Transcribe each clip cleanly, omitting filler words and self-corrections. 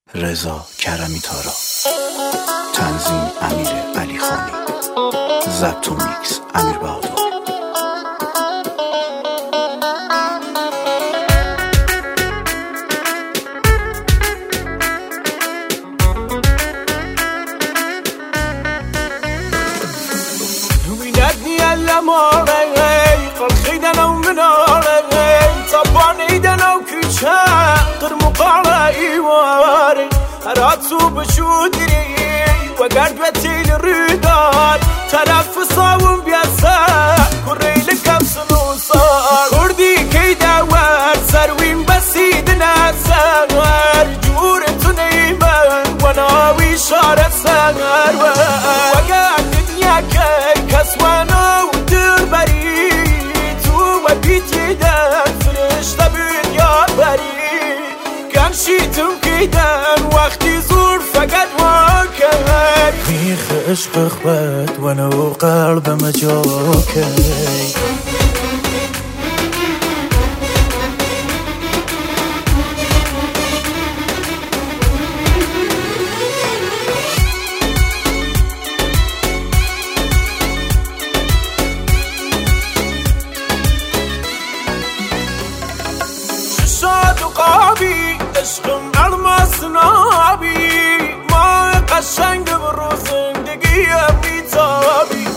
رضا کرمی تارا، تنظیم امیر علی خانی، ضبط و میکس امیر بهادر. خلقيدنا ومناري طبانيدنا وكيشا قرمقارا إيواري هراتو بشودري وقردوتي للردار تنفسا ومبياسا كوري لكم سنوصار كردي كيدا وار سروين بسيدنا سنوار جورة نيمان وناوي شار سنوار وقعد الدنيا كي كسوانا ودر بري وبيتي دان فرشته بنياد بري كان شيتم كيدان وقتي زور فقط واكي ميخ عشق اخوات وانا وقلب مجوكي قابي عشقم الماس نابي ما قشنگ بروز زندگی بیتابی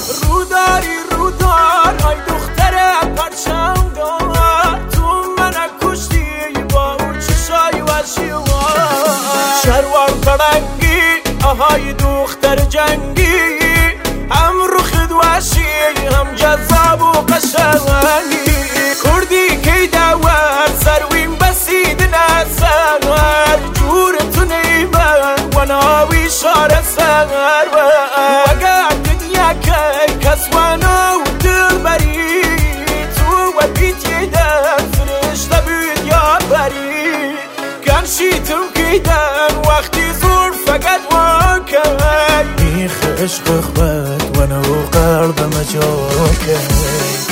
رودار ای دختر پرچم دار تو من کشتی با اون چشای وشیوار شروار ترنگی آهای دختر جنگی هم رخد وشی هم جذاب و قشنگی کردی که دوار سروین بسیدنا سنوار جورة نيمان وناوي شار سنوار وقعد الدنيا كي كسوانا ودل بريد وبيتي دان فرشته بنياد بريد كان شيتم كيدان وقتي زور فقط واكي ميخ عشق اخوات وانا وقلب مجوكي